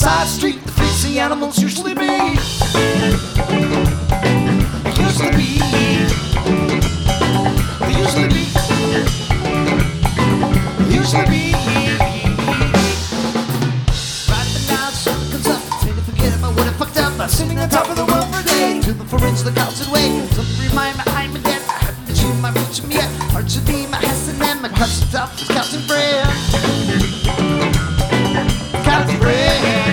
side street, the freaks the animals usually be. Usually be. Usually be. Usually be. Right now, something comes up. Trying to forget about what I fucked up. I'm sitting on top of the world for a day. Feeling for inch the couch and way. Something remind me I'm dead. I haven't achieved my future yet. Hard to be my Hess and them. My crush is up, just counting friends.